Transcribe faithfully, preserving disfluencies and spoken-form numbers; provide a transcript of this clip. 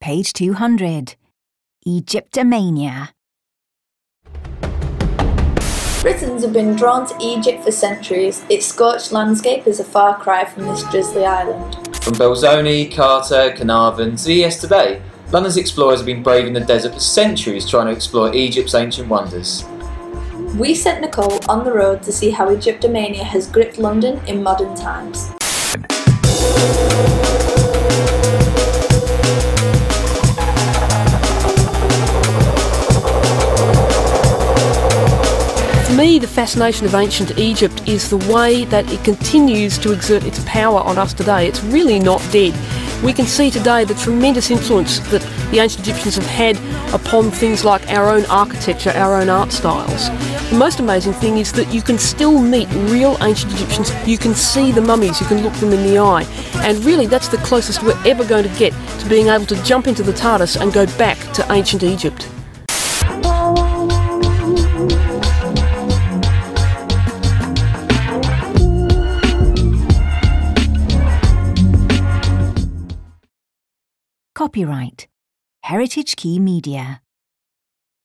Page two hundred. Egyptomania. Britons have been drawn to Egypt for centuries. Its scorched landscape is a far cry from this drizzly island. From Belzoni, Carter, Carnarvon to E S today, London's explorers have been braving the desert for centuries trying to explore Egypt's ancient wonders. We sent Nicole on the road to see how Egyptomania has gripped London in modern times. For me, the fascination of ancient Egypt is the way that it continues to exert its power on us today. It's really not dead. We can see today the tremendous influence that the ancient Egyptians have had upon things like our own architecture, our own art styles. The most amazing thing is that you can still meet real ancient Egyptians. You can see the mummies, you can look them in the eye. And really, that's the closest we're ever going to get to being able to jump into the TARDIS and go back to ancient Egypt. Copyright Heritage Key Media.